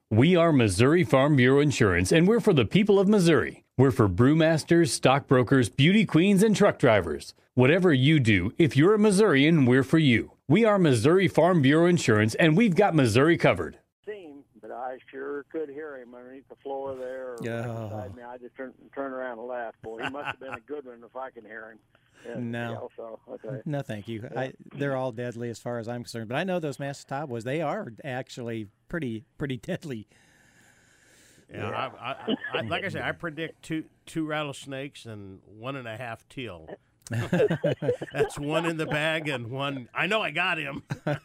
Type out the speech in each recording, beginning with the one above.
We are Missouri Farm Bureau Insurance, and we're for the people of Missouri. We're for brewmasters, stockbrokers, beauty queens, and truck drivers. Whatever you do, if you're a Missourian, we're for you. We are Missouri Farm Bureau Insurance, and we've got Missouri covered. But I sure could hear him underneath the floor there or right beside me. I just turned around and laughed. Boy, he must have been a good one if I can hear him. No, okay. No, thank you. Yeah. They're all deadly as far as I'm concerned. But I know those mastiff boys; they are actually pretty deadly. Yeah, I like I said, I predict two rattlesnakes and 1.5 teal. That's one in the bag and one. I know I got him.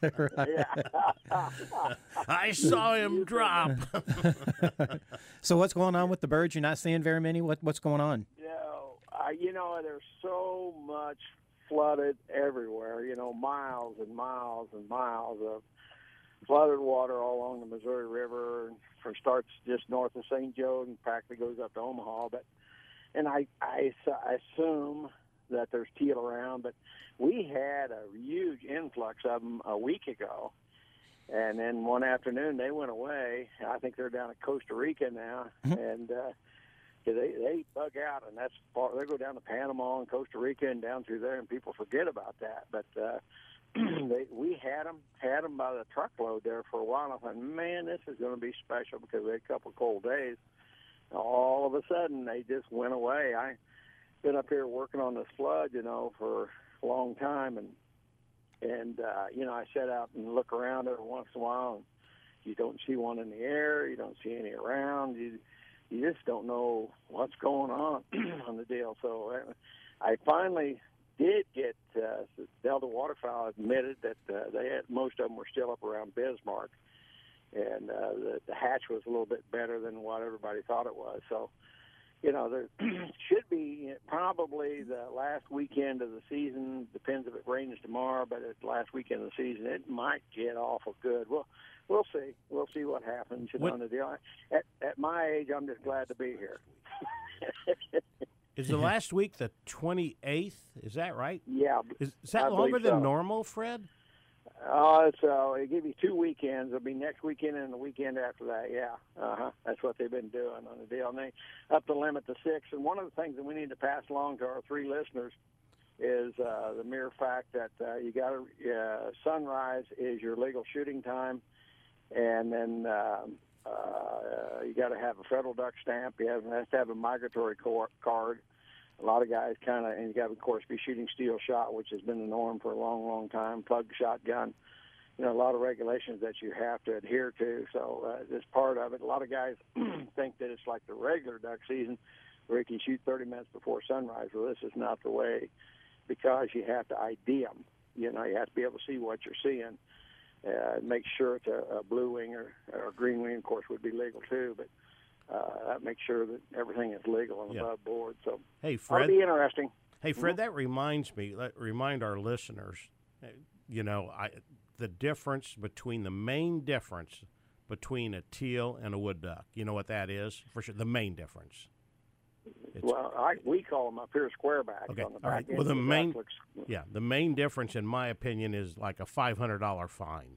I saw him drop. So what's going on with the birds? You're not seeing very many. What's going on? There's so much flooded everywhere. Miles and miles and miles of flooded water all along the Missouri River. Starts just north of St. Joe and practically goes up to Omaha. And I assume that there's teal around, but we had a huge influx of them a week ago, and then one afternoon they went away. I think they're down in Costa Rica now, and they bug out, and that's far. They go down to Panama and Costa Rica and down through there, and people forget about that. But we had them by the truckload there for a while. And I thought, man, this is going to be special because we had a couple of cold days. All of a sudden, they just went away. I've been up here working on this flood, for a long time, and I sit out and look around every once in a while, and you don't see one in the air, you don't see any around, you just don't know what's going on on the deal. So I finally did get Delta Waterfowl admitted that they had, most of them were still up around Bismarck, and the hatch was a little bit better than what everybody thought it was. So, there should be probably the last weekend of the season. Depends if it rains tomorrow, but at the last weekend of the season, it might get awful good. We'll see. We'll see what happens. On the deal. At my age, I'm just glad to be here. Is the last week the 28th? Is that right? Yeah. Is that longer than normal, Fred? So they give you 2 weekends. It'll be next weekend and the weekend after that. Yeah, that's what they've been doing on the deal. And they up the limit to 6. And one of the things that we need to pass along to our 3 listeners is the mere fact that you got to sunrise is your legal shooting time, and then you got to have a federal duck stamp. You have to have a migratory card. A lot of guys and you got to, of course, be shooting steel shot, which has been the norm for a long, long time, plug shotgun. A lot of regulations that you have to adhere to. So this part of it, a lot of guys think that it's like the regular duck season where you can shoot 30 minutes before sunrise. Well, this is not the way, because you have to ID them. You have to be able to see what you're seeing. Make sure it's a blue wing or green wing, of course, would be legal too, but that makes sure that everything is legal and above board. So hey, Fred, that'll be interesting. Hey, Fred, that reminds me, remind our listeners, the difference between the main difference between a teal and a wood duck. You know what that is? For sure, the main difference. We call them up here squarebacks. Okay. On the All right. back Well, end. the main difference, in my opinion, is like a $500 fine.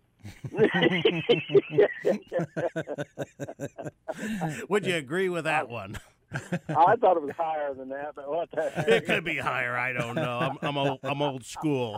Would you agree with that one? I thought it was higher than that, but what the heck? It could be higher. I don't know. I'm old school.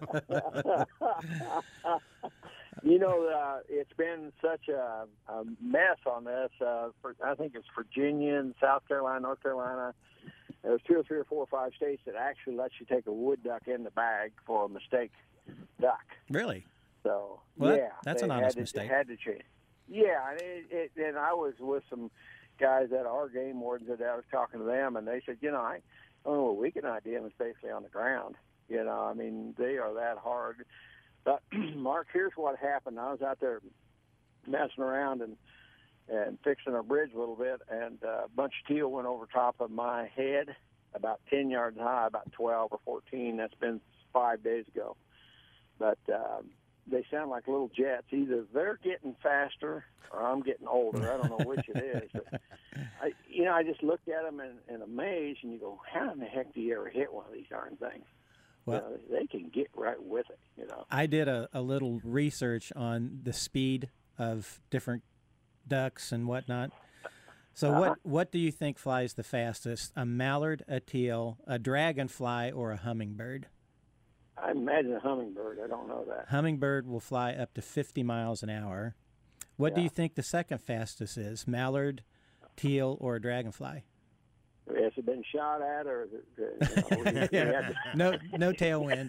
It's been such a mess on this. I think it's Virginia and South Carolina, North Carolina. There's 2 or 3 or 4 or 5 states that actually let you take a wood duck in the bag for a mistake duck. Really? So, that's an honest mistake. Had to change. Yeah, and I was with some guys at our game wardens that I was talking to them, and they said, I don't know what we can ID them is basically on the ground. They are that hard. But, Mark, here's what happened. I was out there messing around and fixing our bridge a little bit, and a bunch of teal went over top of my head, about 10 yards high, about 12 or 14. That's been 5 days ago. But they sound like little jets. Either they're getting faster or I'm getting older. I don't know which it is. But I just looked at them in amaze, and you go, how in the heck do you ever hit one of these darn things? Well, they can get right with it. I did a little research on the speed of different ducks and whatnot. So what do you think flies the fastest? A mallard, a teal, a dragonfly, or a hummingbird? I imagine a hummingbird. I don't know that. Hummingbird will fly up to 50 miles an hour. What do you think the second fastest is? Mallard, teal, or a dragonfly? Has it been shot at, or no tailwind?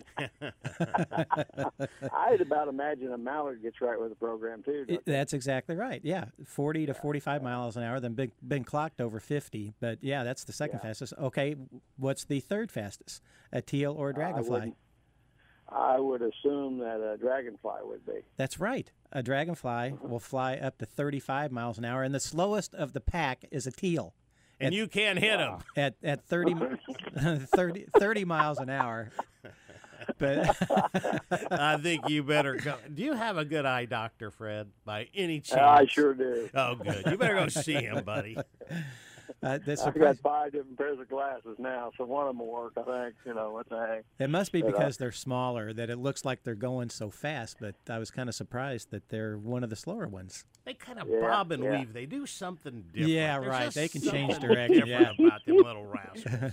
I'd about imagine a mallard gets right with the program too. That's exactly right. Yeah, 40 to 45 miles an hour. Then been clocked over 50. But yeah, that's the second fastest. Okay, what's the third fastest? A teal or a dragonfly? I would assume that a dragonfly would be. That's right. A dragonfly will fly up to 35 miles an hour, and the slowest of the pack is a teal. And you can't hit them. At 30 miles an hour. But I think you better go. Do you have a good eye doctor, Fred, by any chance? I sure do. Oh, good. You better go see him, buddy. I've got 5 different pairs of glasses now, so one of them will work, I think. What the heck. It must be because they're smaller that it looks like they're going so fast, but I was kind of surprised that they're one of the slower ones. They kind of bob and weave. They do something different. Yeah, There's right. They can change something direction. different about them little rascals.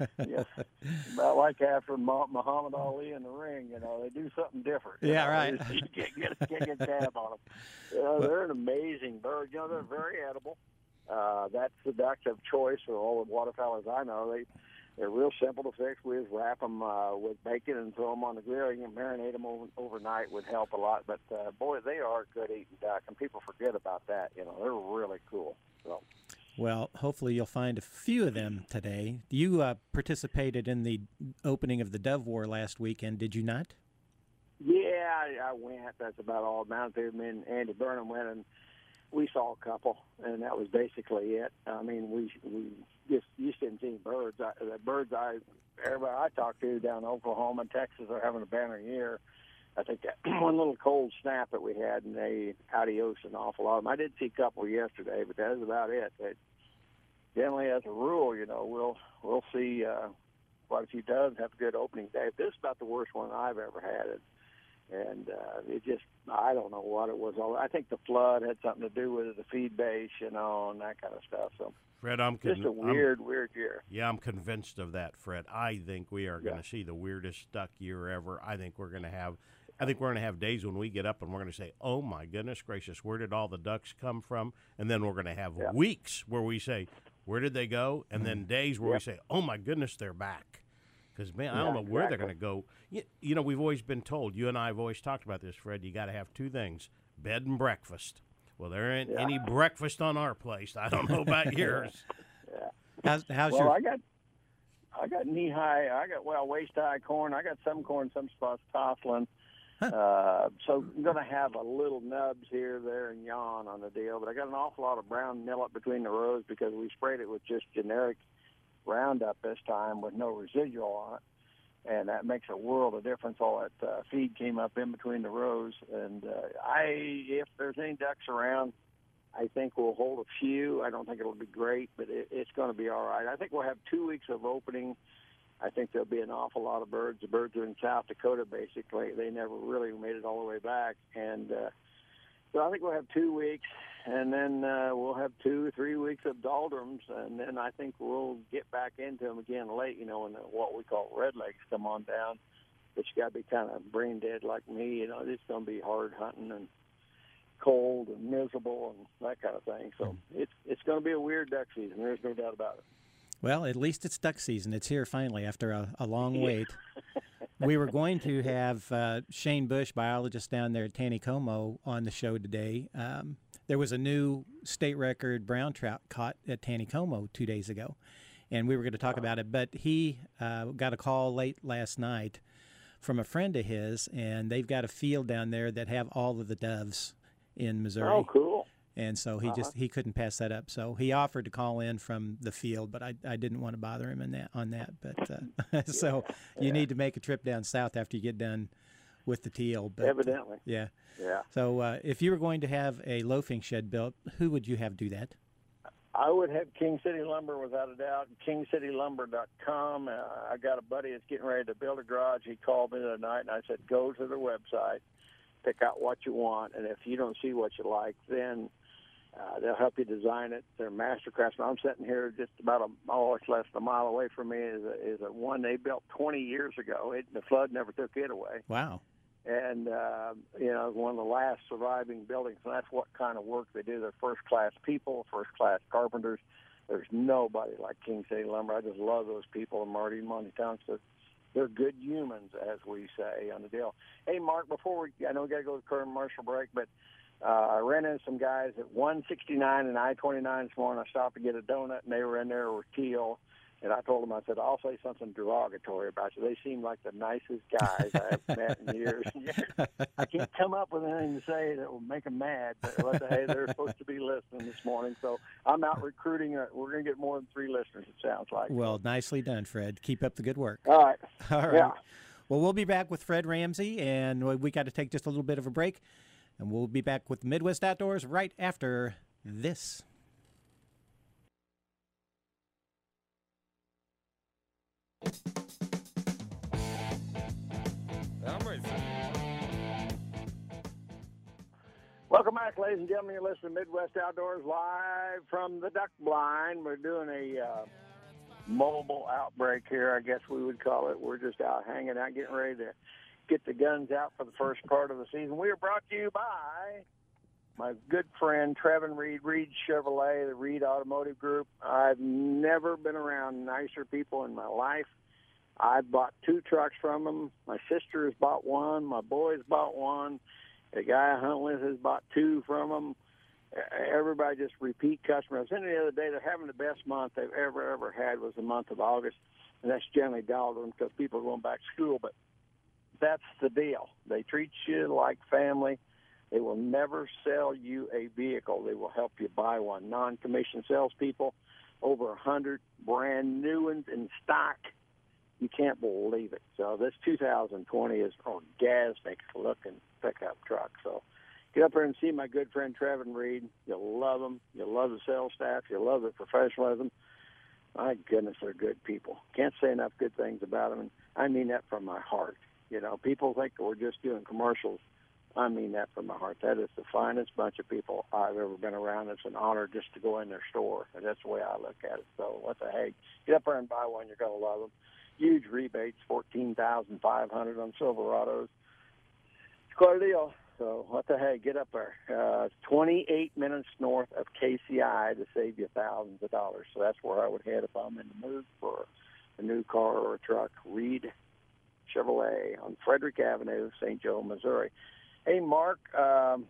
About like after Muhammad Ali in the ring, they do something different. Yeah, right. You can't get tab on them. They're an amazing bird. They're very edible. That's the duck of choice for all the waterfowlers I know. They're real simple to fix. We just wrap them with bacon and throw them on the grill. You can marinate them overnight would help a lot. But, boy, they are good eating duck, and people forget about that. They're really cool. So. Well, hopefully you'll find a few of them today. You participated in the opening of the Dove War last weekend, did you not? Yeah, I went. That's about all. Mount me and Andy Burnham went, and we saw a couple, and that was basically it. I mean, we just didn't see birds. The birds everybody I talked to down in Oklahoma and Texas are having a banner year. I think that one little cold snap that we had, and they adios an awful lot of them. I did see a couple yesterday, but that is about it. Generally, as a rule, we'll see quite a few doves have a good opening day. This is about the worst one I've ever had. And I don't know what it was. I think the flood had something to do with it, the feed base, and that kind of stuff. So, Fred, just a weird year. Yeah, I'm convinced of that, Fred. I think we are going to see the weirdest duck year ever. I think we're going to have days when we get up and we're going to say, "Oh my goodness gracious, where did all the ducks come from?" And then we're going to have weeks where we say, "Where did they go?" And then days where we say, "Oh my goodness, they're back." Because, man, I don't know where they're going to go. We've always been told, you and I have always talked about this, Fred, you got to have two things, bed and breakfast. Well, there ain't any breakfast on our place. I don't know about yours. I got knee-high, waist-high corn. I got some corn, some spots tossling. So I'm going to have a little nubs here, there, and yon on the deal. But I got an awful lot of brown millet between the rows because we sprayed it with just generic Roundup this time with no residual on it, and that makes a world of difference. All that feed came up in between the rows, and if there's any ducks around, I think we'll hold a few. I don't think it'll be great, but it's going to be all right. I think we'll have 2 weeks of opening. I think there'll be an awful lot of birds. The birds are in South Dakota, basically. They never really made it all the way back, and so I think we'll have 2 weeks, and then we'll have 2 or 3 weeks of doldrums, and then I think we'll get back into them again late, when what we call redlegs come on down. But you got to be kind of brain dead like me. It's going to be hard hunting and cold and miserable and that kind of thing. So it's going to be a weird duck season. There's no doubt about it. Well, at least it's duck season. It's here finally after a long wait. We were going to have Shane Bush, biologist down there at Taneycomo, on the show today. There was a new state record brown trout caught at Taneycomo 2 days ago, and we were going to talk about it. But he got a call late last night from a friend of his, and they've got a field down there that have all of the doves in Missouri. Oh, cool. And so he couldn't pass that up. So he offered to call in from the field, but I didn't want to bother him on that. But so you need to make a trip down south after you get done with the teal. But, evidently. Yeah. Yeah. So if you were going to have a loafing shed built, who would you have do that? I would have King City Lumber without a doubt. KingCityLumber.com. I got a buddy that's getting ready to build a garage. He called me the other night, and I said, go to their website, pick out what you want, and if you don't see what you like, then They'll help you design it. They're master craftsmen. I'm sitting here just about it's less than a mile away from me is a one they built 20 years ago. The flood never took it away. Wow. And, one of the last surviving buildings. And that's what kind of work they do. They're first-class people, first-class carpenters. There's nobody like King City Lumber. I just love those people in Monty Township. They're good humans, as we say on the deal. Hey, Mark, I know we got to go to the commercial break, but I ran into some guys at 169 and I-29 this morning. I stopped to get a donut, and they were in there with teal. And I told them, I said, I'll say something derogatory about you. They seem like the nicest guys I have met in years. I can't come up with anything to say that will make them mad. But hey, they're supposed to be listening this morning. So I'm out recruiting. We're going to get more than 3 listeners, it sounds like. Well, nicely done, Fred. Keep up the good work. All right. All right. Yeah. Well, we'll be back with Fred Ramsey, and we got to take just a little bit of a break. And we'll be back with Midwest Outdoors right after this. Welcome back, ladies and gentlemen. You're listening to Midwest Outdoors live from the duck blind. We're doing a mobile outbreak here, I guess we would call it. We're just out hanging out, getting ready to get the guns out for the first part of the season. We are brought to you by my good friend Trevin Reed, Reed Chevrolet, the Reed Automotive Group. I've never been around nicer people in my life. I've bought 2 trucks from them. My sister has bought one. My boys bought one. The guy I hunt with has bought 2 from them. Everybody just repeat customers. And the other day, they're having the best month they've ever had was the month of August, and that's generally dollars because people are going back to school. But that's the deal. They treat you like family. They will never sell you a vehicle. They will help you buy one. Non-commissioned salespeople, over 100 brand new ones in stock. You can't believe it. So this 2020 is orgasmic looking pickup truck. So get up there and see my good friend Trevin Reed. You'll love them. You'll love the sales staff. You'll love their professionalism. My goodness, they're good people. Can't say enough good things about them. And I mean that from my heart. People think we're just doing commercials. I mean that from my heart. That is the finest bunch of people I've ever been around. It's an honor just to go in their store. And that's the way I look at it. So what the heck? Get up there and buy one. You're going to love them. Huge rebates, $14,500 on Silverados. It's quite a deal. So what the heck? Get up there. 28 minutes north of KCI to save you thousands of dollars. So that's where I would head if I'm in the mood for a new car or a truck. Reed Chevrolet on Frederick Avenue, St. Joe, Missouri. Hey, Mark, have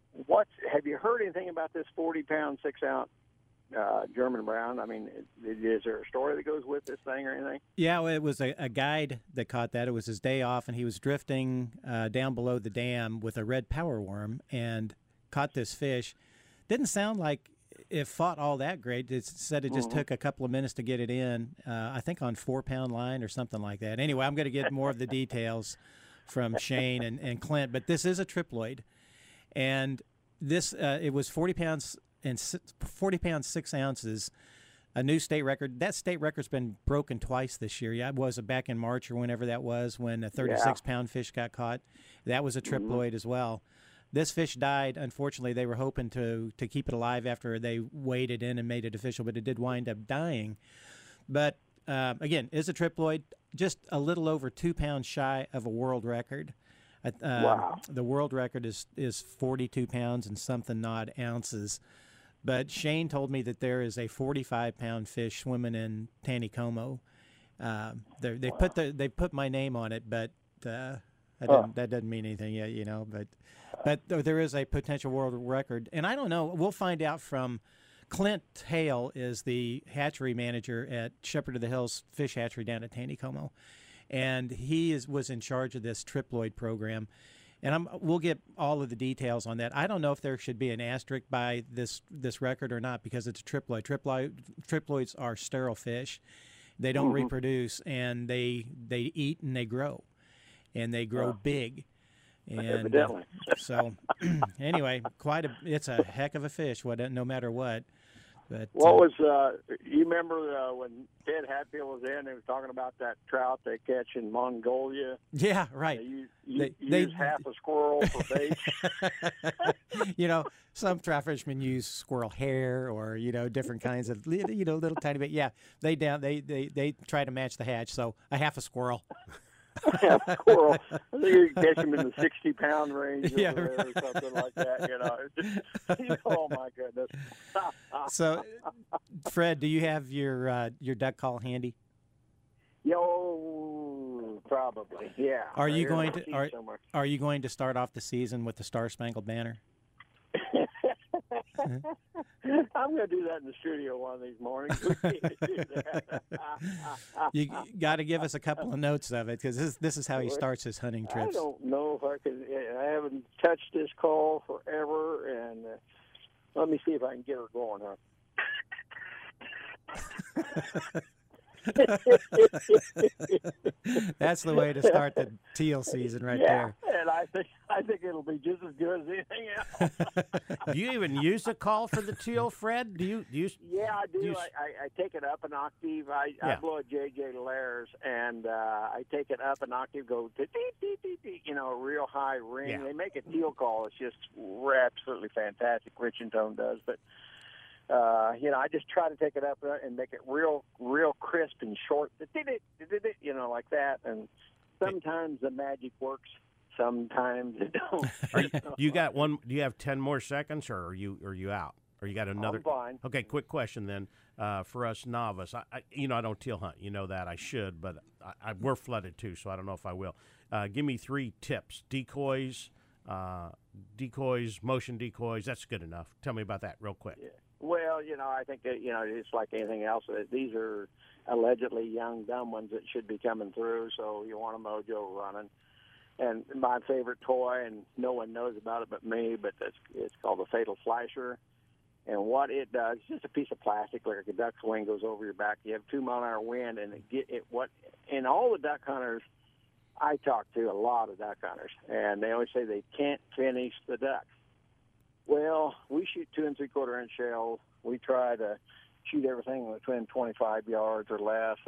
you heard anything about this 40-pound, 6-ounce German Brown? I mean, is there a story that goes with this thing or anything? Yeah, well, it was a guide that caught that. It was his day off, and he was drifting down below the dam with a red power worm and caught this fish. Didn't sound like it fought all that great. It said it just took a couple of minutes to get it in, I think on 4-pound line or something like that. Anyway, I'm going to get more of the details from Shane and Clint, but this is a triploid. And this it was 40 pounds and 6 ounces, a new state record. That state record's been broken twice this year. Yeah, it was back in March or whenever that was when a 36-pound fish got caught. That was a triploid as well. This fish died. Unfortunately, they were hoping to keep it alive after they weighed it in and made it official, but it did wind up dying. But, again, is a triploid, just a little over 2 pounds shy of a world record. Wow. The world record is 42 pounds and something odd ounces. But Shane told me that there is a 45-pound fish swimming in Taneycomo. They put my name on it, but that doesn't mean anything yet, But there is a potential world record, and I don't know. We'll find out from Clint Hale, is the hatchery manager at Shepherd of the Hills Fish Hatchery down at Taneycomo, and he was in charge of this triploid program. And we'll get all of the details on that. I don't know if there should be an asterisk by this record or not because it's a triploid. Triploids are sterile fish. They don't reproduce, and they eat and they grow, and they grow big. And evidently. So anyway, it's a heck of a fish, no matter what. But What was you remember when Ted Hatfield was in? They was talking about that trout they catch in Mongolia. yeah, right. They They- use half a squirrel for bait. Some trout fishermen use squirrel hair or different kinds of little tiny bit. Yeah, they try to match the hatch, so a half a squirrel. Half a squirrel. I think you can catch them in the 60-pound range Yeah, over there or something like that. It's just, oh my goodness. So, Fred, do you have your duck call handy? Yo, probably, yeah. Are you Here in going the to seat somewhere. are you going to start off the season with the Star Spangled Banner? I'm going to do that in the studio one of these mornings. You got to give us a couple of notes of it because this is how he starts his hunting I trips. don't know if I can. I haven't touched this call forever, and let me see if I can get her going. That's the way to start the teal season right there. And I think it'll be just as good as anything else. Do you even use a call for the teal, Fred? Do you? Yeah, I do. You- I take it up an octave. I blow a JJ Lairs, and I take it up an octave, go to a real high ring. Yeah. They make a teal call. It's just absolutely fantastic. Rich and Tone does, but I just try to take it up and make it real crisp and short, like that. And sometimes the magic works. Sometimes it don't. You got one? Do you have 10 more seconds, or are you out? Or you got another? I'm fine. Okay, quick question then. For us novice, I don't teal hunt. You know that I should, but we're flooded too, so I don't know if I will. Give me 3 tips: decoys, motion decoys. That's good enough. Tell me about that real quick. Yeah. Well, I think that, it's like anything else. These are allegedly young, dumb ones that should be coming through, so you want a mojo running. And my favorite toy, and no one knows about it but me, but it's called the Fatal Flasher. And what it does, it's just a piece of plastic, like a duck's wing goes over your back. You have 2 mile-an-hour wind, and and all the duck hunters, I talk to a lot of duck hunters, and they always say they can't finish the ducks. Well, we shoot 2 3/4 inch shells. We try to shoot everything within 25 yards or less,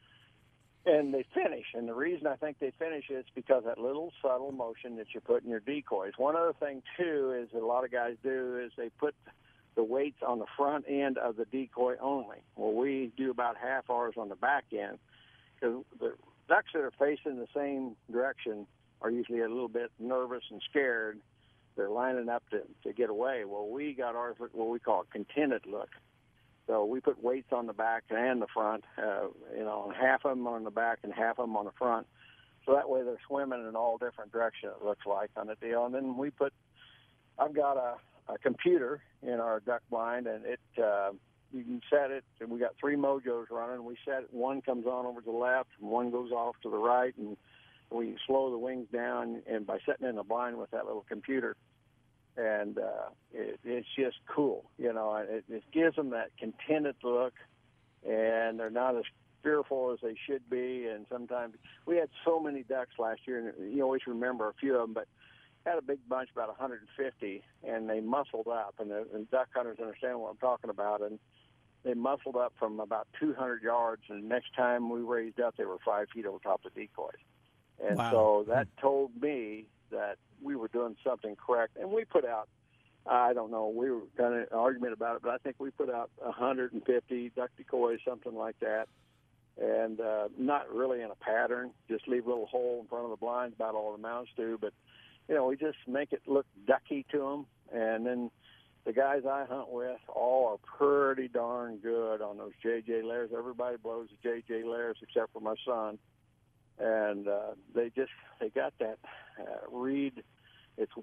and they finish. And the reason I think they finish is because that little subtle motion that you put in your decoys. One other thing, too, is that a lot of guys do is they put the weights on the front end of the decoy only. Well, we do about half ours on the back end, because the ducks that are facing the same direction are usually a little bit nervous and scared. They're lining up to get away. Well, we got ours what we call a contented look. So we put weights on the back and the front, half of them on the back and half of them on the front. So that way they're swimming in all different directions, it looks like, on the deal. And then I've got a computer in our duck blind, and you can set it, and we got 3 mojos running. We set it, one comes on over to the left, and one goes off to the right, and we slow the wings down, and by setting in the blind with that little computer, and it's just cool, it gives them that contented look, and they're not as fearful as they should be. And sometimes we had so many ducks last year, and you always remember a few of them, but had a big bunch, about 150, and they muscled up, and duck hunters understand what I'm talking about, and they muscled up from about 200 yards, and the next time we raised up, they were 5 feet over top of the decoys. And Wow. so that told me that we were doing something correct. And we put out, I don't know, we were kind of an argument about it, but I think we put out 150 duck decoys, something like that. And not really in a pattern, just leave a little hole in front of the blinds, about all the mounts do. But, we just make it look ducky to them. And then the guys I hunt with all are pretty darn good on those JJ Lairs. Everybody blows the JJ Lairs except for my son. And they got that reed. It's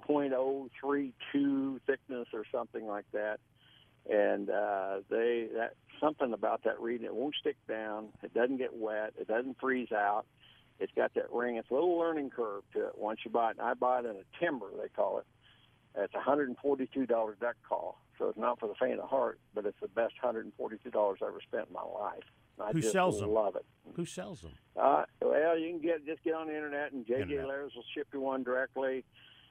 1.032 thickness or something like that. And something about that reed, it won't stick down. It doesn't get wet. It doesn't freeze out. It's got that ring. It's a little learning curve to it once you buy it. And I buy it in a timber, they call it. It's a $142 duck call. So it's not for the faint of heart, but it's the best $142 I ever spent in my life. I Who just sells them? love it. Who sells them? Well, you can just get on the internet, and JJ Lairs will ship you one directly.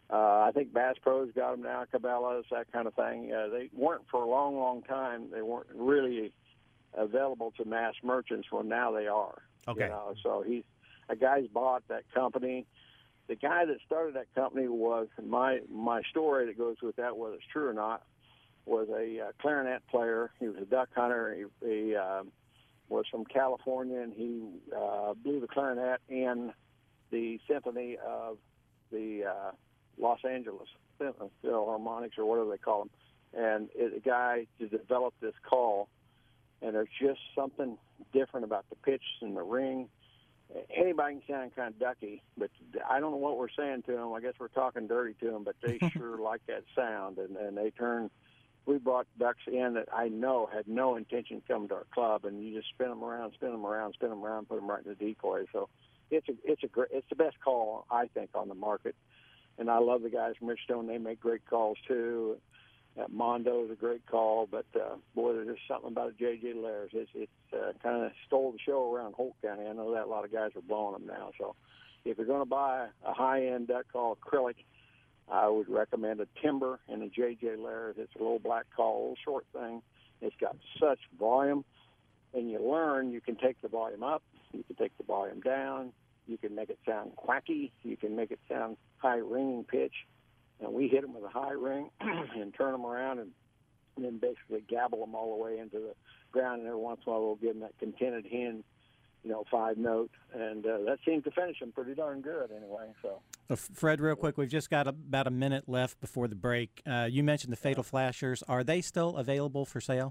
I think Bass Pro's got them now, Cabela's, that kind of thing. They weren't for a long, long time. They weren't really available to mass merchants. Well, now they are. Okay. So a guy's bought that company. The guy that started that company was my story that goes with that, whether it's true or not, was a clarinet player. He was a duck hunter. He was from California, and he blew the clarinet in the symphony of the Los Angeles Philharmonics, or whatever they call them. And a guy to develop this call, and there's just something different about the pitch and the ring. Anybody can sound kind of ducky, but I don't know what we're saying to them. I guess we're talking dirty to them, but they sure like that sound, and they turn. We brought ducks in that I know had no intention of coming to our club, and you just spin them around, put them right in the decoy. So it's the best call, I think, on the market. And I love the guys from Richstone. They make great calls too. Mondo is a great call, but boy, there's something about a J.J. Lairs. It's kind of stole the show around Holt County. I know that a lot of guys are blowing them now. So if you're going to buy a high-end duck call acrylic, I would recommend a Timber and a J.J. Lairs. It's a little black call, a little short thing. It's got such volume, and you learn you can take the volume up, you can take the volume down, you can make it sound quacky, you can make it sound high ringing pitch. And we hit them with a high ring and turn them around and then basically gabble them all the way into the ground. And every once in a while we'll give them that contented hen, 5-note. And that seems to finish them pretty darn good anyway. So, Fred, real quick, we've just got about a minute left before the break. You mentioned the Fatal Flashers. Are they still available for sale?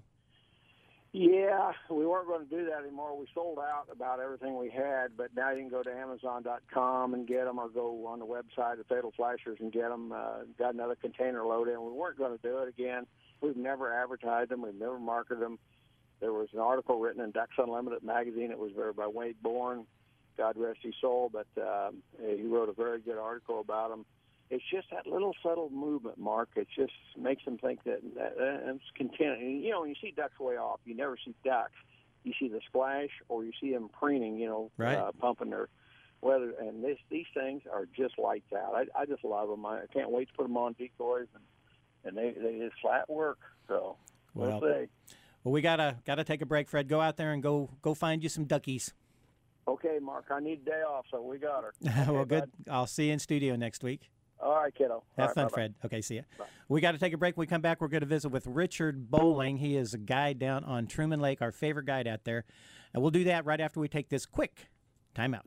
Yeah, we weren't going to do that anymore. We sold out about everything we had, but now you can go to Amazon.com and get them, or go on the website of Fatal Flashers and get them. Got another container load in. We weren't going to do it again. We've never advertised them. We've never marketed them. There was an article written in Ducks Unlimited magazine. It was written by Wade Bourne, God rest his soul, but he wrote a very good article about them. It's just that little subtle movement, Mark. It just makes them think that it's content. And, when you see ducks way off, you never see ducks. You see the splash, or you see them preening, right. Pumping their weather. And these things are just lights out. I just love them. I can't wait to put them on decoys, and they just flat work. So we'll see. Well, we gotta take a break, Fred. Go out there and go find you some duckies. Okay, Mark. I need a day off, so we got her. Okay, well, good. Bud. I'll see you in studio next week. All right, kiddo. Have fun, bye-bye. Fred. Okay, see ya. Bye. We got to take a break. When we come back, we're going to visit with Richard Bowling. He is a guide down on Truman Lake, our favorite guide out there. And we'll do that right after we take this quick timeout.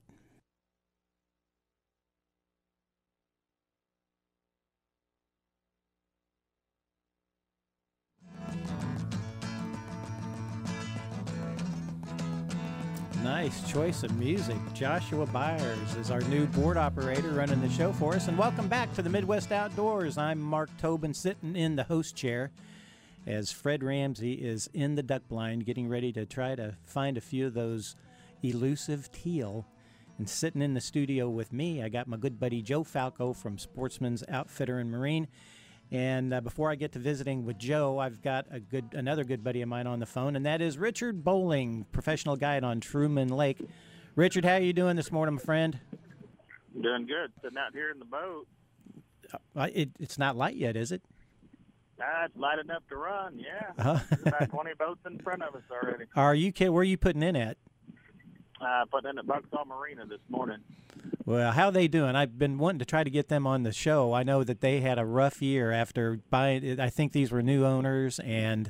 Nice choice of music. Joshua Byers is our new board operator running the show for us. And welcome back to the Midwest Outdoors. I'm Mark Tobin, sitting in the host chair as Fred Ramsey is in the duck blind, getting ready to try to find a few of those elusive teal. And sitting in the studio with me, I got my good buddy Joe Falco from Sportsman's Outfitter and Marine. And before I get to visiting with Joe, I've got another good buddy of mine on the phone, and that is Richard Bowling, professional guide on Truman Lake. Richard, how are you doing this morning, my friend? Doing good. Sitting out here in the boat. It's not light yet, is it? It's light enough to run, yeah. Uh-huh. There's about 20 boats in front of us already. Are you kidding? Where are you putting in at? Putting in at Bucksaw Marina this morning. Well, how are they doing? I've been wanting to try to get them on the show. I know that they had a rough year after buying. I think these were new owners, and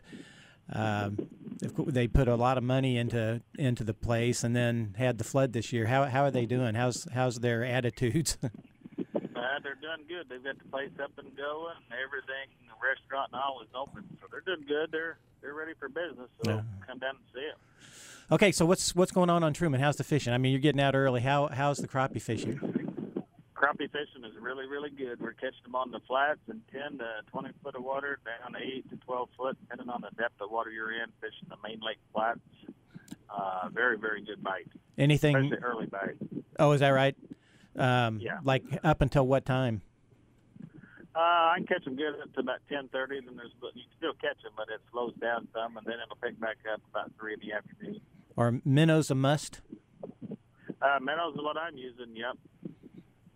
they put a lot of money into the place, and then had the flood this year. How are they doing? How's their attitudes? They're doing good. They've got the place up and going, and everything. The restaurant and all is open, so they're doing good. They're ready for business. So come down and see them. Okay, so what's going on Truman? How's the fishing? I mean, you're getting out early. How's the crappie fishing? Crappie fishing is really, really good. We're catching them on the flats in 10 to 20 foot of water, down to 8 to 12 foot, depending on the depth of water you're in, fishing the main lake flats. Very, very good bite. Anything? Especially early bite. Oh, is that right? Yeah. Like up until what time? I can catch them good up to about 10:30. Then you can still catch them, but it slows down some, and then it'll pick back up about 3 in the afternoon. Are minnows a must? Minnows is what I'm using. Yep.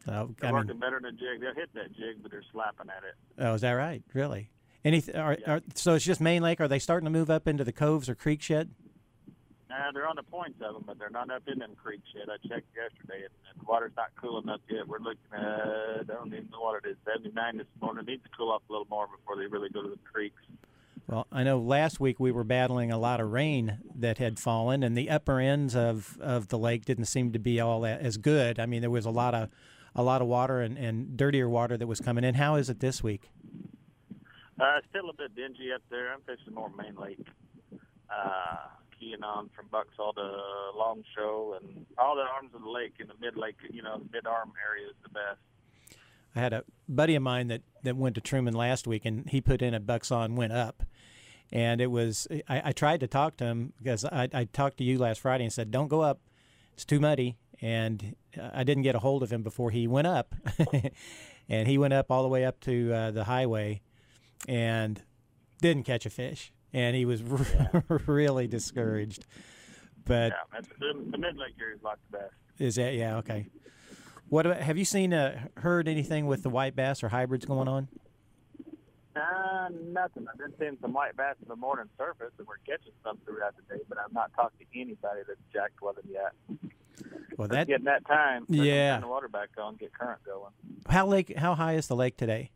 They're working better than a jig. They'll hit that jig, but they're slapping at it. Oh, is that right? Really? So it's just main lake? Are they starting to move up into the coves or creeks yet? They're on the points of them, but they're not up in them creeks yet. I checked yesterday, and the water's not cool enough yet. We're looking at, I don't even know what it is, 79 this morning. It needs to cool off a little more before they really go to the creeks. Well, I know last week we were battling a lot of rain that had fallen, and the upper ends of the lake didn't seem to be all as good. I mean, there was a lot of water and dirtier water that was coming in. How is it this week? Still a bit dingy up there. I'm fishing more main lake. Keying on from Buxall to Long Show and all the arms of the lake in the mid-lake, the mid-arm area is the best. I had a buddy of mine that went to Truman last week, and he put in at Buxall and went up. And it was, I tried to talk to him because I talked to you last Friday and said, don't go up. It's too muddy. And I didn't get a hold of him before he went up. And he went up all the way up to the highway and didn't catch a fish. And he was really discouraged. But the mid-lake area is like the best. Is that, yeah, okay. What about, have you seen, heard anything with the white bass or hybrids going on? Nothing. I've been seeing some white bass in the morning surface, and we're catching some throughout the day, but I've not talked to anybody that's jacked with them yet. Well, that's getting that time. Yeah. Turn the water back on, get current going. How high is the lake today?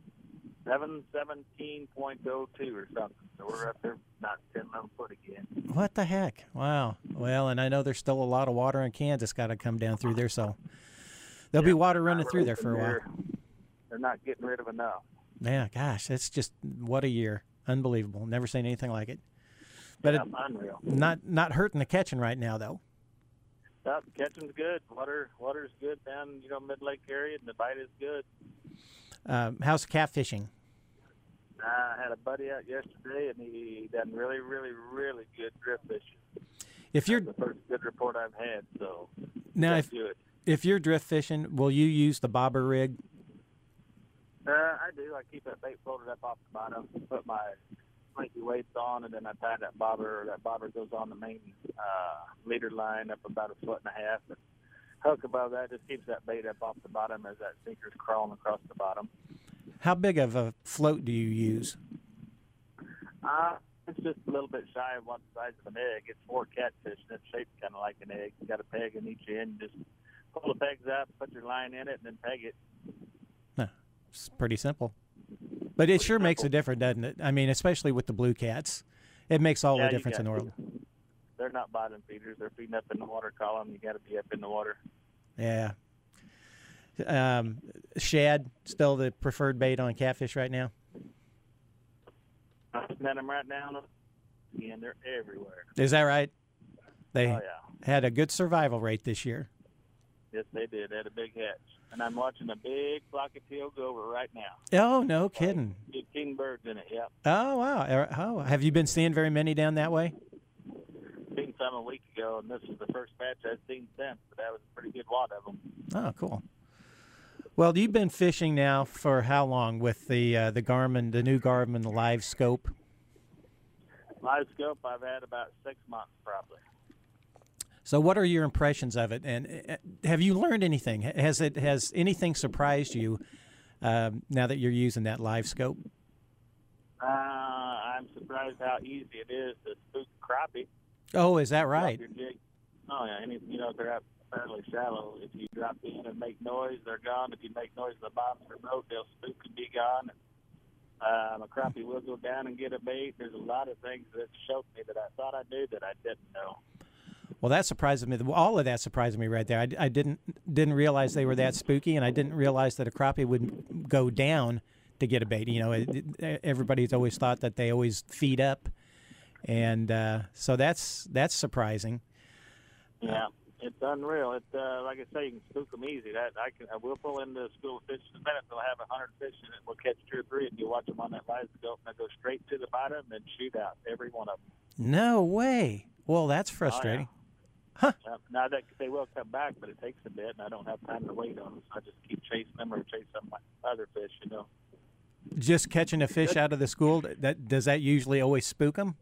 717.02 or something. So we're up there about 10, 11 foot again. What the heck? Wow. Well, and I know there's still a lot of water in Kansas got to come down through there, so there'll be water running through there for a while. They're not getting rid of enough. Yeah, gosh, that's just, what a year. Unbelievable. Never seen anything like it. But unreal. Not hurting the catching right now, though. Catching's good. Water's good down, mid-lake area, and the bite is good. How's catfishing? I had a buddy out yesterday, and he done really, really, really good drift fishing. That's the first good report I've had, so now if you're drift fishing, will you use the bobber rig? I do. I keep that bait floated up off the bottom, put my slinky weights on, and then I tie that bobber. That bobber goes on the main leader line up about 1.5 foot. And hook above that just keeps that bait up off the bottom as that sinker's crawling across the bottom. How big of a float do you use? It's just a little bit shy of one size of an egg. It's 4 catfish, and it's shaped kind of like an egg. You got a peg in each end. Just pull the pegs up, put your line in it, and then peg it. It's pretty simple. But it sure makes a difference, doesn't it? I mean, especially with the blue cats. It makes all the difference in the world. They're not bottom feeders. They're feeding up in the water column. You got to be up in the water. Yeah. Shad, still the preferred bait on catfish right now? I'm looking at them right now, and they're everywhere. Is that right? They yeah. had a good survival rate this year. Yes, they did. They had a big hatch. And I'm watching a big flock of teal go over right now. Oh, no kidding. 15 birds in it, yep. Oh, wow. Oh, have you been seeing very many down that way? Seen some a week ago, and this is the first batch I've seen since, but that was a pretty good wad of them. Oh, cool. Well, you've been fishing now for how long with the Garmin, the new Garmin, the Live Scope? Live Scope, I've had about 6 months probably. So what are your impressions of it, and have you learned anything? Has anything surprised you now that you're using that Live Scope? I'm surprised how easy it is to spook crappie. Oh, is that right? Oh yeah, they're out fairly shallow. If you drop in and make noise, they're gone. If you make noise in the bottom of the boat, they'll spook and be gone. A crappie will go down and get a bait. There's a lot of things that showed me that I thought I knew that I didn't know. Well, that surprised me. All of that surprised me right there. I didn't realize they were that spooky, and I didn't realize that a crappie would go down to get a bait. Everybody's always thought that they always feed up, and so that's surprising. Yeah, it's unreal. It's like I say, you can spook them easy. I will pull into the school of fish in a minute. They'll have 100 fish in it. We'll catch 2 or 3, and you watch them on that Live Scope, and they go straight to the bottom and shoot out every one of them. No way. Well, that's frustrating. Oh, yeah. Huh. Now they will come back, but it takes a bit, and I don't have time to wait on them, so I just keep chasing them or chase some other fish, Just catching a fish out of the school, does that usually always spook them?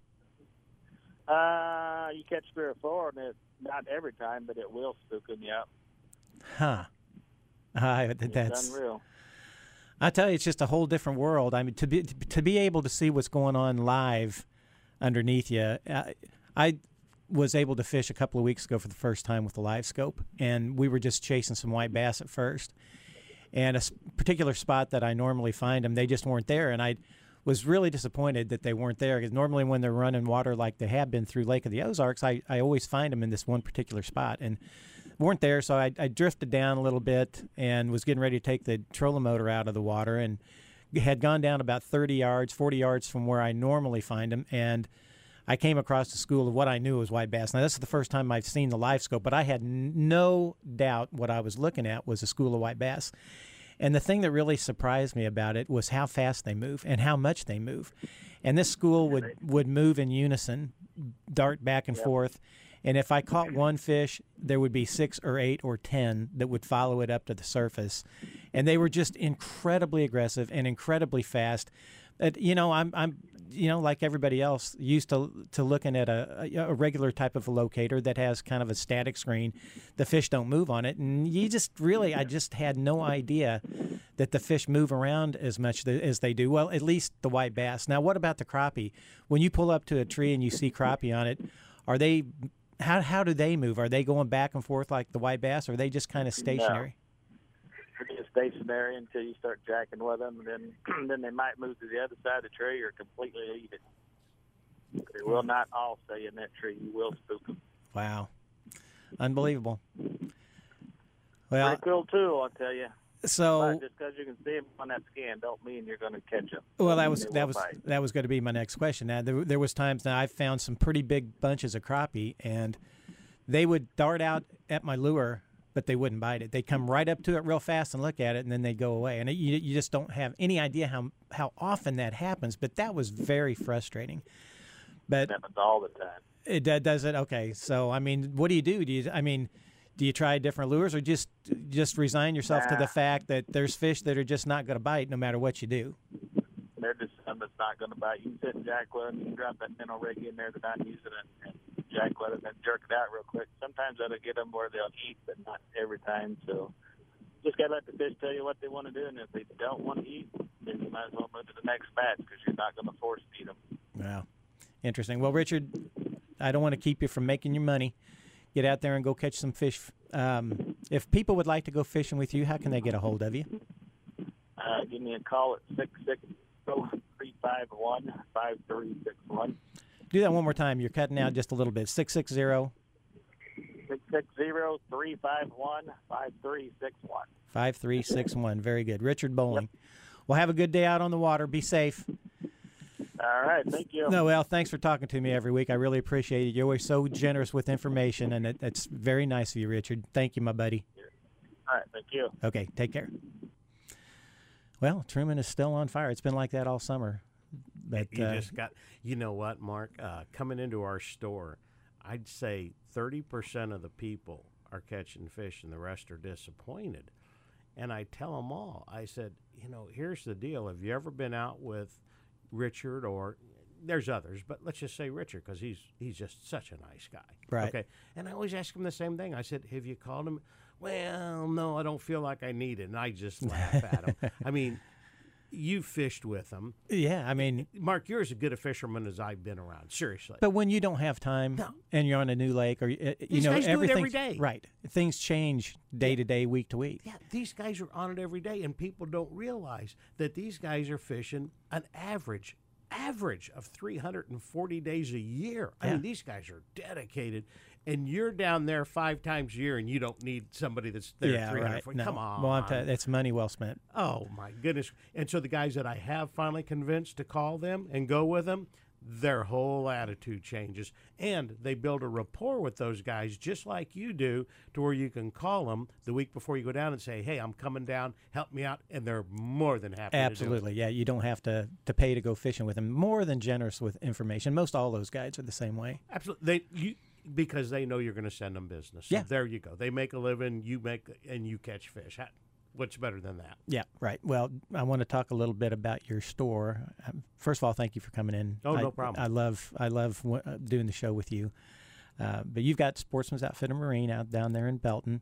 You catch 3 or 4, and not every time, but it will spook them, yeah. Huh. That's unreal. I tell you, it's just a whole different world. I mean, to be able to see what's going on live underneath you. I was able to fish a couple of weeks ago for the first time with the live scope, and we were just chasing some white bass at first. And a particular spot that I normally find them, they just weren't there, and I was really disappointed that they weren't there, because normally when they're running water like they have been through Lake of the Ozarks, I always find them in this one particular spot, and weren't there. So I drifted down a little bit and was getting ready to take the trolling motor out of the water, and had gone down about 40 yards from where I normally find them, and I came across a school of what I knew was white bass. Now, this is the first time I've seen the live scope, but I had no doubt what I was looking at was a school of white bass. And the thing that really surprised me about it was how fast they move and how much they move. And this school would move in unison, dart back and forth. And if I caught one fish, there would be 6 or 8 or 10 that would follow it up to the surface. And they were just incredibly aggressive and incredibly fast. I'm like everybody else, used to looking at a regular type of a locator that has kind of a static screen. The fish don't move on it, and I just had no idea that the fish move around as much as they do. Well, at least the white bass. Now, what about the crappie? When you pull up to a tree and you see crappie on it, are they? How do they move? Are they going back and forth like the white bass, or are they just kind of stationary? They're just stationary until you start jacking with them, and then they might move to the other side of the tree or completely eat it. They will not all stay in that tree. You will spook them. Wow. Unbelievable. Well, pretty cool tool, I'll tell you. So but just because you can see them on that scan don't mean you're going to catch them. Well, that was going to be my next question. Now, there was times now I've found some pretty big bunches of crappie, and they would dart out at my lure, but they wouldn't bite it. They'd come right up to it real fast and look at it, and then they'd go away. And you just don't have any idea how often that happens, but that was very frustrating. But it happens all the time. It does it? Okay. So, I mean, what do you do? Do you try different lures, or just resign yourself to the fact that there's fish that are just not going to bite no matter what you do? They're just some that's not going to bite. You can sit and jack with them. You can drop that minnow rig in there that I'm using and jack with them and jerk it out real quick. Sometimes that'll get them where they'll eat, but not every time. So just got to let the fish tell you what they want to do, and if they don't want to eat, then you might as well move to the next batch because you're not going to force feed them. Wow. Interesting. Well, Richard, I don't want to keep you from making your money. Get out there and go catch some fish. If people would like to go fishing with you, how can they get a hold of you? Give me a call at 660-351-5361. Do that one more time. You're cutting out just a little bit. 660. 660-351-5361. 5361. Very good. Richard Bowling. Yep. Well, have a good day out on the water. Be safe. All right, thank you. No, well, thanks for talking to me every week. I really appreciate it. You're always so generous with information, and it's very nice of you, Richard. Thank you, my buddy. All right, thank you. Okay, take care. Well, Truman is still on fire. It's been like that all summer. But you know what, Mark? Coming into our store, I'd say 30% of the people are catching fish and the rest are disappointed. And I tell them all, I said, here's the deal. Have you ever been out with Richard, or there's others, but let's just say Richard because he's just such a nice guy. Right. Okay. And I always ask him the same thing. I said, have you called him? Well, no, I don't feel like I need it. And I just laugh at him. I mean, you fished with him. Yeah, I mean, Mark, you're as good a fisherman as I've been around. Seriously. But when you don't have time and you're on a new lake, or these guys do it every day. Right. Things change day to day, week to week. Yeah, these guys are on it every day, and people don't realize that these guys are fishing an average of 340 days a year. I mean, these guys are dedicated. And you're down there 5 times a year, and you don't need somebody that's there 340. Right. No. Come on. Well, it's money well spent. Oh, my goodness. And so the guys that I have finally convinced to call them and go with them, their whole attitude changes. And they build a rapport with those guys just like you do, to where you can call them the week before you go down and say, hey, I'm coming down, help me out. And they're more than happy Absolutely. to do it. Yeah, you don't have to pay to go fishing with them. More than generous with information. Most all those guys are the same way. Absolutely. Because they know you're going to send them business. So there you go. They make a living, you catch fish. What's better than that? Yeah, right. Well, I want to talk a little bit about your store. First of all, thank you for coming in. Oh, no problem. I love doing the show with you. But you've got Sportsman's Outfitter Marine out down there in Belton,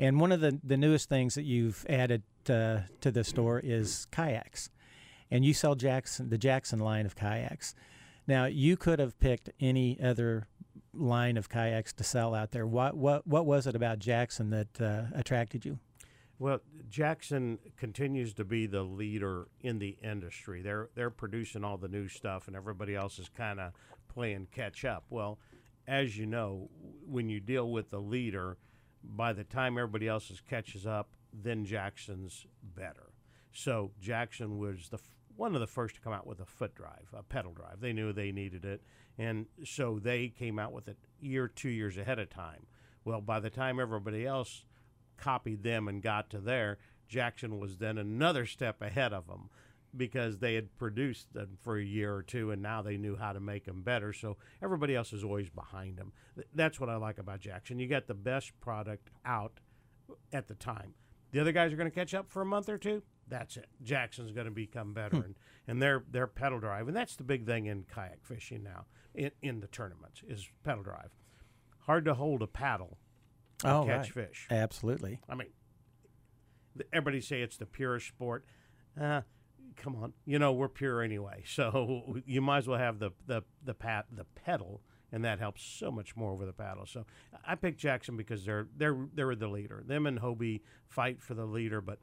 And one of the newest things that you've added to the store is kayaks. And you sell the Jackson line of kayaks. Now, you could have picked any other line of kayaks to sell out there. What was it about Jackson that attracted you? Well, Jackson continues to be the leader in the industry. They're producing all the new stuff, and everybody else is kind of playing catch up. Well, as you know, when you deal with the leader, by the time everybody else catches up, then Jackson's better. So Jackson was one of the first to come out with a foot drive, a pedal drive. They knew they needed it, and so they came out with it 2 years ahead of time. Well, by the time everybody else copied them and got to there, Jackson was then another step ahead of them because they had produced them for a year or two, and now they knew how to make them better. So everybody else is always behind them. That's what I like about Jackson. You got the best product out at the time. The other guys are going to catch up for a month or two. That's it. Jackson's going to become better, and their pedal drive, and that's the big thing in kayak fishing now in the tournaments is pedal drive. Hard to hold a paddle and catch fish. Absolutely. I mean, everybody say it's the purest sport. Come on, we're pure anyway, so you might as well have the pedal, and that helps so much more over the paddle. So I picked Jackson because they're the leader. Them and Hobie fight for the leader, but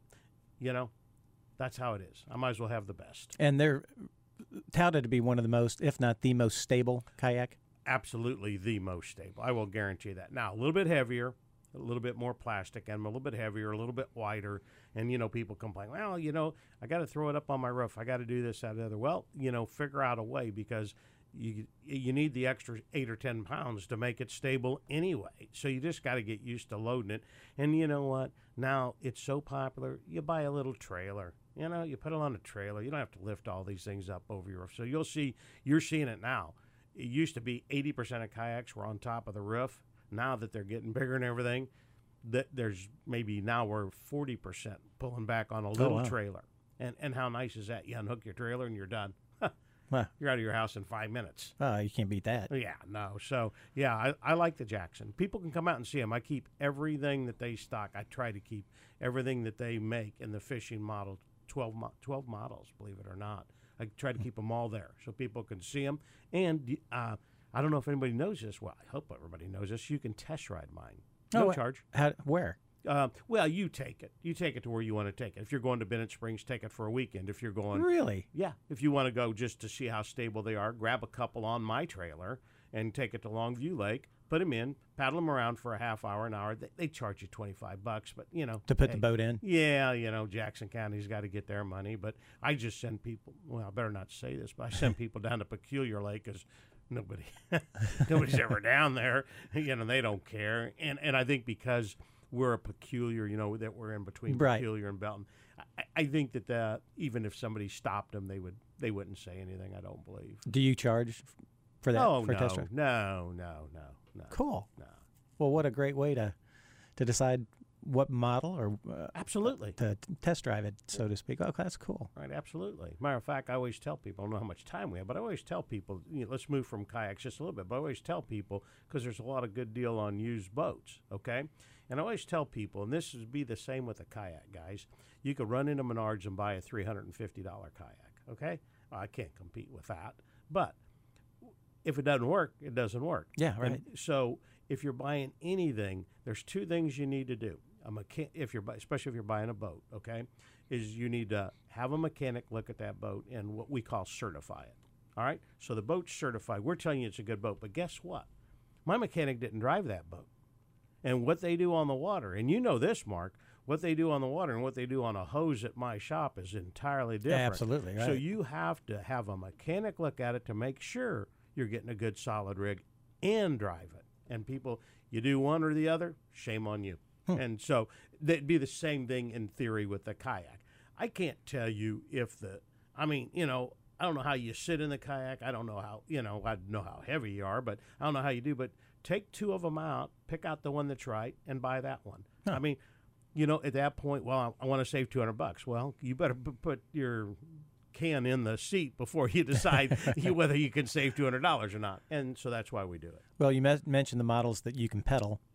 that's how it is. I might as well have the best. And they're touted to be one of the most, if not the most stable kayak. Absolutely the most stable. I will guarantee that. Now, a little bit heavier, a little bit more plastic, and a little bit heavier, a little bit wider. And, people complain, well, I got to throw it up on my roof. I got to do this, that, the other. Well, figure out a way because you need the extra 8 or 10 pounds to make it stable anyway. So you just got to get used to loading it. And you know what? Now it's so popular, you buy a little trailer. You put it on a trailer. You don't have to lift all these things up over your roof. So you're seeing it now. It used to be 80% of kayaks were on top of the roof. Now that they're getting bigger and everything, there's maybe now we're 40% pulling back on a little trailer. And how nice is that? You unhook your trailer and you're done. You're out of your house in 5 minutes. Oh, you can't beat that. Yeah, no. So, yeah, I like the Jackson. People can come out and see them. I keep everything that they stock. I try to keep everything that they make in the fishing model, 12 models, believe it or not. I try to keep them all there so people can see them. And I don't know if anybody knows this. Well, I hope everybody knows this. You can test ride mine. No charge. Where? Well, you take it. You take it to where you want to take it. If you're going to Bennett Springs, take it for a weekend. If you're going... Really? Yeah. If you want to go just to see how stable they are, grab a couple on my trailer and take it to Longview Lake, put them in, paddle them around for a half hour, an hour. They charge you $25, but, To put the boat in? Yeah, Jackson County's got to get their money, but I just send people... Well, I better not say this, but I send people down to Peculiar Lake because... Nobody's ever down there. They don't care. And I think because we're a peculiar, that we're in between Peculiar and Belton, I think that even if somebody stopped them, they wouldn't say anything. I don't believe. Do you charge for that? Oh, for no, test drive? No. Cool. No. Well, what a great way to decide what model or absolutely to test drive it, so to speak. Oh, that's cool. Right, absolutely. Matter of fact, I always tell people, I don't know how much time we have, but I always tell people, let's move from kayaks just a little bit, but I always tell people, because there's a lot of good deal on used boats, okay? And I always tell people, and this would be the same with a kayak, guys, you could run into Menards and buy a $350 kayak, okay? I can't compete with that, but if it doesn't work, it doesn't work. Yeah, right. And so if you're buying anything, there's two things you need to do. Especially if you're buying a boat, okay, is you need to have a mechanic look at that boat and what we call certify it. All right? So the boat's certified. We're telling you it's a good boat, but guess what? My mechanic didn't drive that boat. And what they do on the water, and you know this, Mark, what they do on the water and what they do on a hose at my shop is entirely different. Absolutely, right. So you have to have a mechanic look at it to make sure you're getting a good solid rig and drive it. And people, you do one or the other, shame on you. And so that'd be the same thing in theory with the kayak. I can't tell you I don't know how you sit in the kayak. I don't know how, I know how heavy you are, but I don't know how you do. But take two of them out, pick out the one that's right, and buy that one. Huh. I mean, at that point, well, I want to save $200. Well, you better put your can in the seat before you decide whether you can save $200 or not. And so that's why we do it. Well, you mentioned the models that you can pedal.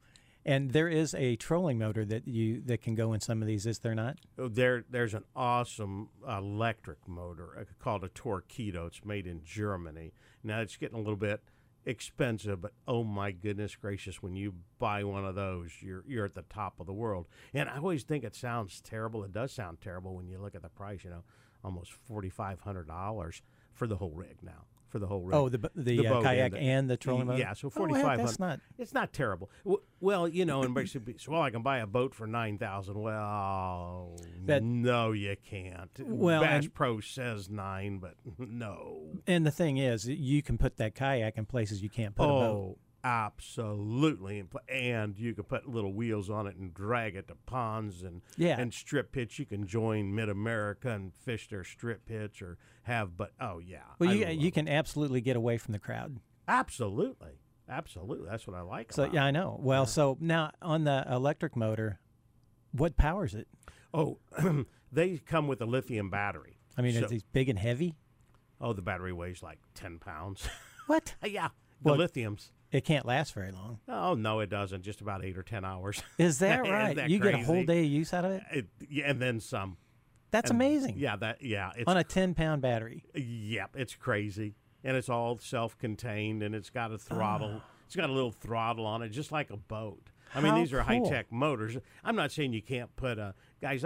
And there is a trolling motor that can go in some of these, is there not? There's an awesome electric motor called a Torqeedo. It's made in Germany. Now it's getting a little bit expensive, but oh my goodness gracious, when you buy one of those, you're at the top of the world. And I always think it sounds terrible. It does sound terrible when you look at the price. Almost $4,500 for the whole rig now. For the whole rig. Oh, the boat kayak and the trolling motor? Yeah, so $4,500. That's not. It's not terrible. Well, and basically, I can buy a boat for $9,000. Well, no, you can't. Well, Bass Pro says 9, but no. And the thing is, you can put that kayak in places you can't put a boat. Absolutely. And you can put little wheels on it and drag it to ponds and strip pits. You can join Mid-America and fish their strip pits or well, you can absolutely get away from the crowd. Absolutely. That's what I like about it. Yeah, I know. Well, so now on the electric motor, what powers it? Oh, they come with a lithium battery. I mean, is it big and heavy? Oh, the battery weighs like 10 pounds. What? Yeah, the lithiums. It can't last very long. Oh, no, it doesn't. Just about 8 or 10 hours. Is that right? Isn't that you crazy? Get a whole day of use out of it? Yeah, and then some. That's amazing. Yeah, it's on a 10-pound battery. Yep, it's crazy. And it's all self-contained, and it's got a throttle. It's got a little throttle on it, just like a boat. I mean, these are high-tech motors. I'm not saying you can't put a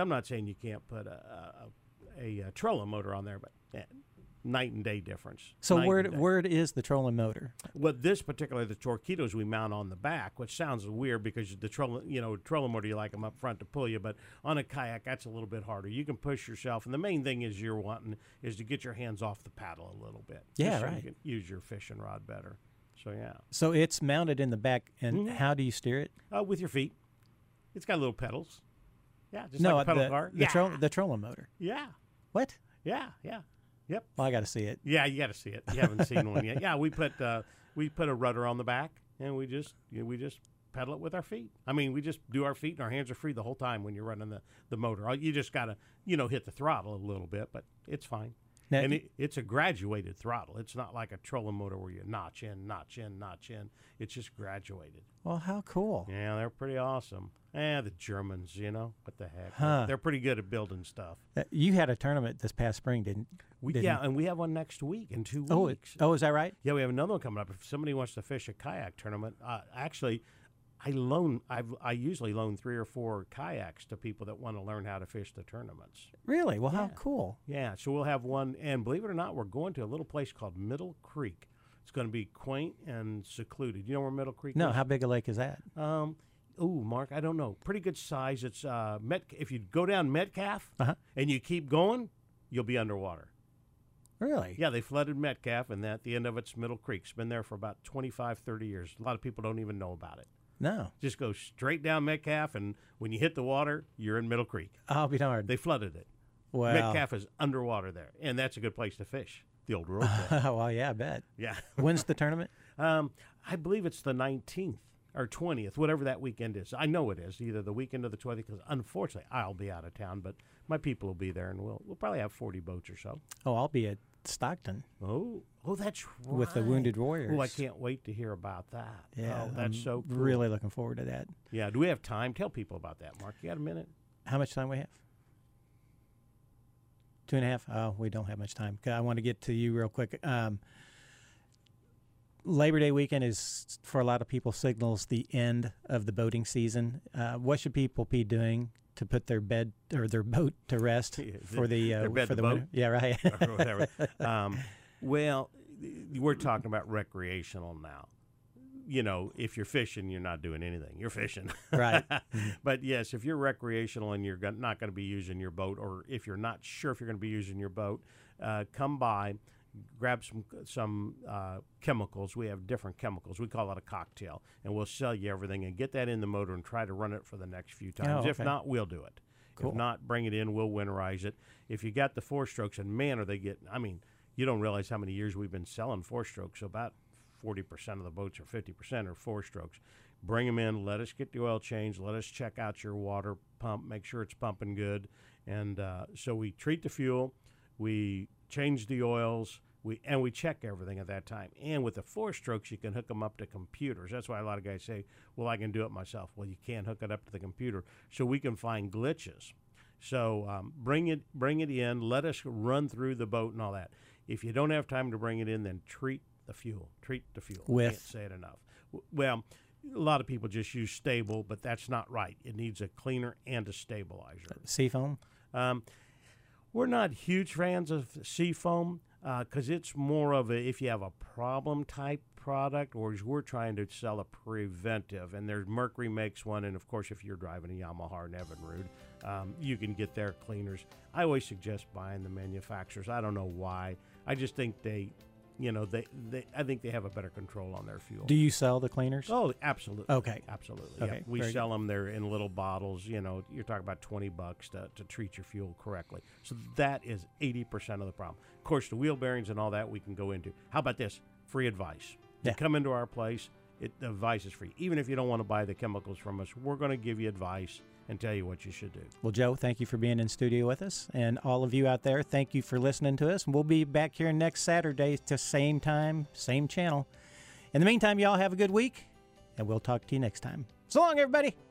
trolling motor on there, but night and day difference. So where is the trolling motor? Well, the Torqeedos we mount on the back, which sounds weird because the trolling motor, you like them up front to pull you, but on a kayak, that's a little bit harder. You can push yourself, and the main thing is you're wanting is to get your hands off the paddle a little bit. Yeah, so right. You can use your fishing rod better. So, yeah. So it's mounted in the back, and how do you steer it? With your feet. It's got little pedals. Yeah, just like a pedal car. The trolling motor. Yeah. What? Yeah. Yep. Well, I got to see it. Yeah, you got to see it. You haven't seen one yet. Yeah, we put a rudder on the back, and we just pedal it with our feet. I mean, we just do our feet, and our hands are free the whole time when you're running the motor. You just got to hit the throttle a little bit, but it's fine. Now, and it's a graduated throttle. It's not like a trolling motor where you notch in, notch in, notch in. It's just graduated. Well, how cool. Yeah, they're pretty awesome. The Germans, what the heck. Huh. They're pretty good at building stuff. You had a tournament this past spring, didn't you? Yeah, and we have one next week in 2 weeks. Oh, is that right? Yeah, we have another one coming up. If somebody wants to fish a kayak tournament, actually, I usually loan 3 or 4 kayaks to people that want to learn how to fish the tournaments. Really? Well, how cool. Yeah, so we'll have one, and believe it or not, we're going to a little place called Middle Creek. It's going to be quaint and secluded. You know where Middle Creek is? No, how big a lake is that? Mark, I don't know. Pretty good size. It's if you go down Metcalf and you keep going, you'll be underwater. Really? Yeah, they flooded Metcalf, and at the end of it's Middle Creek. It's been there for about 25, 30 years. A lot of people don't even know about it. No. Just go straight down Metcalf, and when you hit the water, you're in Middle Creek. I'll be darned. They flooded it. Well, Metcalf is underwater there, and that's a good place to fish. The old road. Well, yeah, I bet. Yeah. When's the tournament? I believe it's the 19th or 20th, whatever that weekend is. I know it is, either the weekend or the 20th, because unfortunately I'll be out of town, but my people will be there, and we'll probably have 40 boats or so. Oh, I'll be at Stockton. Oh, that's right. With the Wounded Warriors. Oh, I can't wait to hear about that. Yeah, that's so cool. Really looking forward to that. Yeah, do we have time? Tell people about that, Mark. You got a minute? How much time we have? 2.5? Oh, we don't have much time. I want to get to you real quick. Labor Day weekend is, for a lot of people, signals the end of the boating season. What should people be doing to put their bed or their boat to rest for the winter? Yeah, right. Or whatever. Well, we're talking about recreational now. If you're fishing, you're not doing anything. You're fishing. Right. But, yes, if you're recreational and you're not going to be using your boat, or if you're not sure if you're going to be using your boat, come by, grab some chemicals. We have different chemicals. We call it a cocktail, and we'll sell you everything and get that in the motor and try to run it for the next few times. Oh, okay. If not, we'll do it. Cool. If not, bring it in. We'll winterize it. If you got the 4-strokes, and, man, are they getting – I mean, you don't realize how many years we've been selling 4-strokes, so about – 40% of the boats or 50% are 4-strokes. Bring them in. Let us get the oil changed. Let us check out your water pump. Make sure it's pumping good. And so we treat the fuel. We change the oils. We check everything at that time. And with the 4-strokes, you can hook them up to computers. That's why a lot of guys say, well, I can do it myself. Well, you can't hook it up to the computer. So we can find glitches. So bring it in. Let us run through the boat and all that. If you don't have time to bring it in, then treat the fuel. Treat the fuel. I can't say it enough. Well, a lot of people just use stable, but that's not right. It needs a cleaner and a stabilizer. Seafoam? We're not huge fans of Seafoam because it's more of a, if you have a problem type product, or we're trying to sell a preventive. And there's Mercury makes one, and of course, if you're driving a Yamaha or an Evinrude, you can get their cleaners. I always suggest buying the manufacturers. I don't know why. I just think I think they have a better control on their fuel. Do you sell the cleaners? Oh, absolutely. Okay. Absolutely. Okay. Yeah. We Very sell them. They're in little bottles. You're talking about $20 to treat your fuel correctly. So that is 80% of the problem. Of course, the wheel bearings and all that we can go into. How about this? Free advice. Yeah. You come into our place, the advice is free. Even if you don't want to buy the chemicals from us, we're going to give you advice and tell you what you should do. Well, Joe, thank you for being in studio with us. And all of you out there, thank you for listening to us. And we'll be back here next Saturday to same time, same channel. In the meantime, y'all have a good week, and we'll talk to you next time. So long, everybody.